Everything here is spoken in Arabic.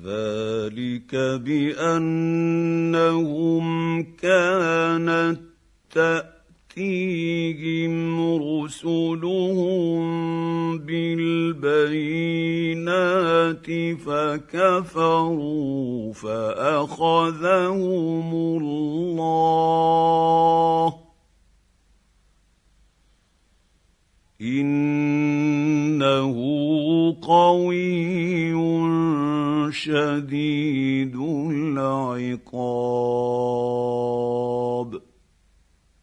ذلك بانهم كانت تاتيهم رسلهم بالبينات فكفروا فاخذهم الله انه قوي شديد العقاب.